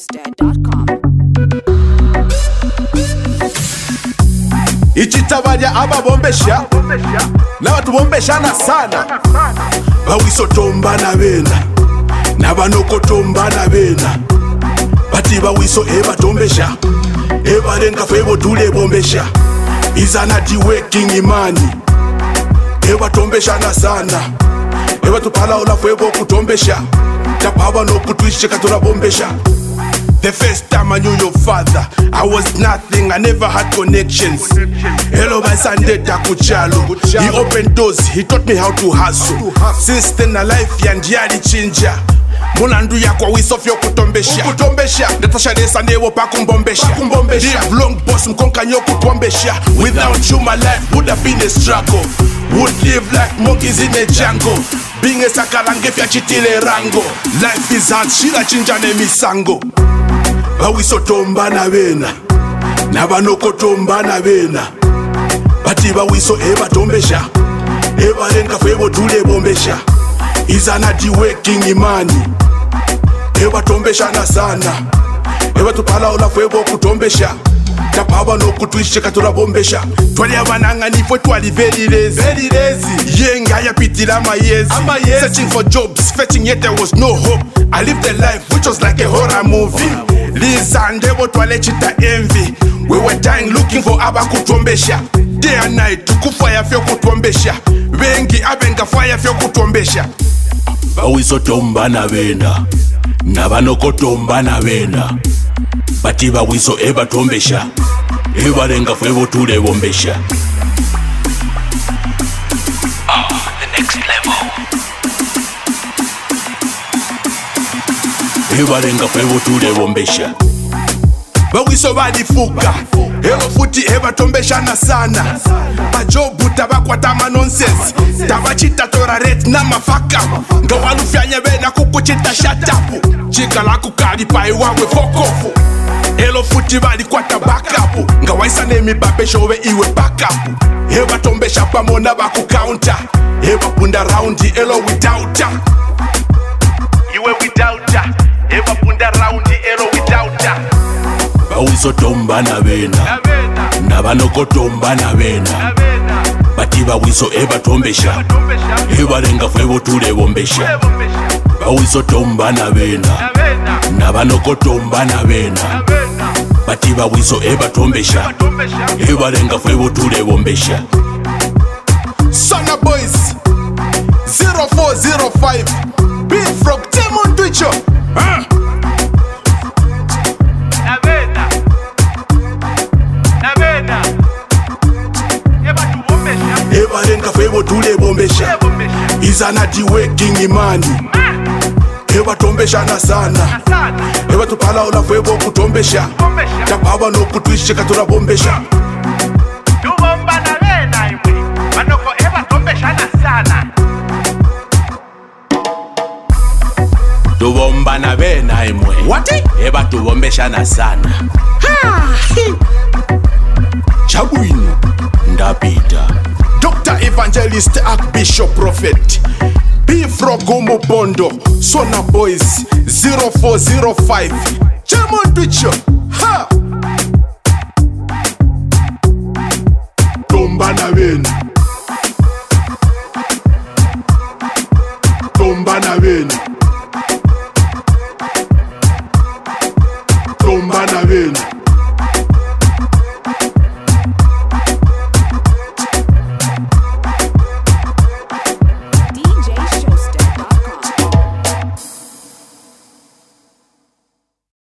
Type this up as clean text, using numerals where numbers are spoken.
Dubstep.com. Ichitabaja ababombesha na watu bombeshana sana bawisotomba na bena nabanokotomba na bena bati bawiso ebatombesha ebalenga febo tule bombesha izana di working imani ebatombeshana sana ebatupala ola febo kutombesha tapaba no kutwishe katula bombesha. The first time I knew your father, I was nothing, I never had connections. Hello my son Takuchalo, he opened doors, he taught me how to hustle. Since then a life yandiali chinja Munandu ya kwa wisofyo kutombesha Natasha desa newo pa kumbombesha Live long boss mkonka nyo kutombesha. Without you my life would have been a struggle. Would live like monkeys in a jungle. Being a sakalange fya chitile rango. Life is hard, shila chinja ne misango. Bawisotomba na bena nabanokotomba na bena bati bawiso ebatombesha ebalenga febo tule bombesha izana di working imani ebatombeshana sana ebatupala ola febo kutombesha tapaba no kutwishe katula bombesha twali abananga nifo twali very lazy yenga yapitila mayezi searching for jobs fetching yet there was no hope. I lived a life which was like a horror movie. Lizandebo twale chita envy. We were dying looking for aba kutombesha. Day and night tukufaya fyo kutombesha. Bengi abenga fire fyo kutombesha. Bawisotomba na bena nabanokotomba na bena bati bawiso ebatombesha ebalenga febo tule bombesha. The next level. Ebalenga febo tule bombesha. Bawiso balifuka elo futi ebatombeshana sana. Bajobu tabakwatama nonsense tabachita toraret na mafaka nga walufyanya bena kukuchita shatapu chika laku kalipa iwawe fokofu elo futi balikwata backup nga waisa nemi babeshowe iwe backup ebatombesha pamona baku counter ebapunda roundi elo without iwe without ebapunda roundi elo without. Bawisotomba na bena nabanokotomba na bena bati bawiso ebatombesha ebalenga febo tule bombesha. Bawisotomba na bena nabanokotomba na bena bati bawiso ebatombesha ebalenga febo tule bombesha. Sana boys 0405 B-Frog Timon Twitcho ebalenga febo tule bombesha izana di working imani ebatombeshana sana ebatupala ola febo kutombesha tapaba no kutwishe katula bombesha. Tubomba na bena imwe banoko ebatombeshana sana. Tubomba na bena imwe what ebatubombeshana sana. Chabuino ndapita Dr. Evangelist Archbishop Prophet B-Frog Bondo Sona Boys 0405 Timon Twitcho ha Tomba na bena Tomba na bena Tomba na bena